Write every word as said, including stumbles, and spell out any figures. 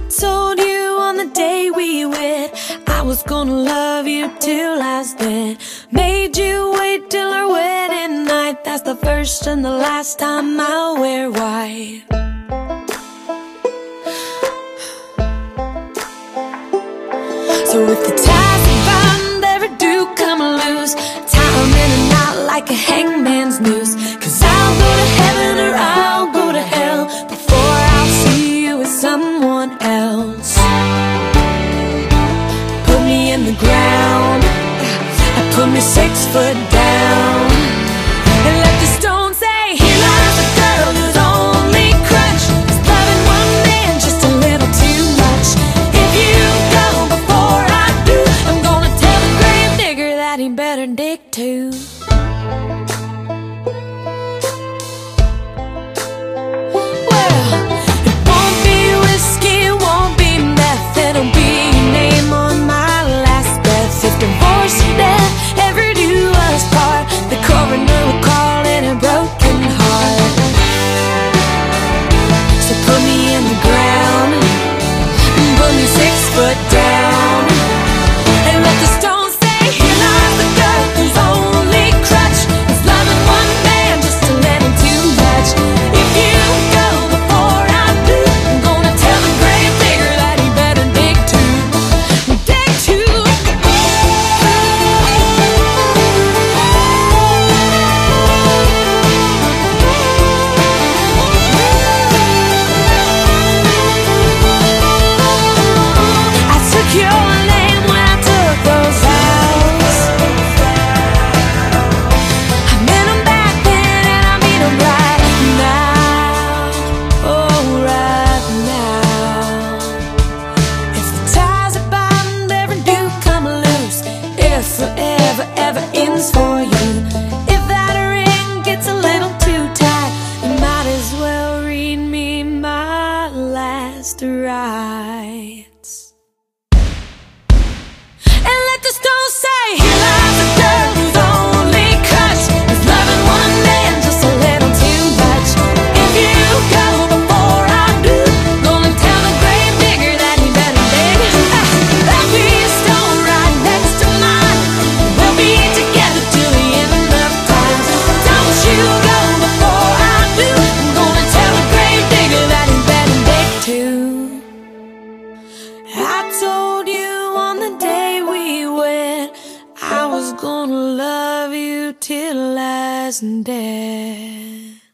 told you on the day we wed I was gonna love you till last dead. Made you wait till our wedding night. That's the first and the last time I'll wear white. So if the ties that bind ever do come loose, tie 'em in a knot like a hangman's noose. 'Cause I'll go to heaven or I'll go to hell before I'll see you with someone else. Put me in the ground, put me six foot down, and let the stone say, here lies a girl whose only crutch is loving one man just a little too much. If you go before I do, I'm gonna tell the grave digger that he better dig too. Well, it won't be whiskey, it won't be meth, it'll be your name on my last breath. If divorce or death ever do us part, the coroner will call it a broken heart. So put me in the ground, put me six foot down, and let the stone say, here lies the girl whose only crutch is loving one man just a little too much. If you go before I do, I'm gonna tell the grave digger that he better dig too, dig too. I took your name when I took those vows. I meant 'em back then and I mean 'em right now. Oh, right now. If the ties that bind ever do come loose, if forever ever ends for you, if that ring gets a little too tight, you might as well read me my last rites. And let the stone say, here lies a girl whose only crutch is loving one man just a little too much. If you go before I do, gonna tell the grave digger that he better dig. There'll be a stone right next to mine, we'll be together till the end of time. Don't you go before I do, I'm gonna tell the grave digger that he better dig too. I told you on the day we wed I was gonna love you till last dead.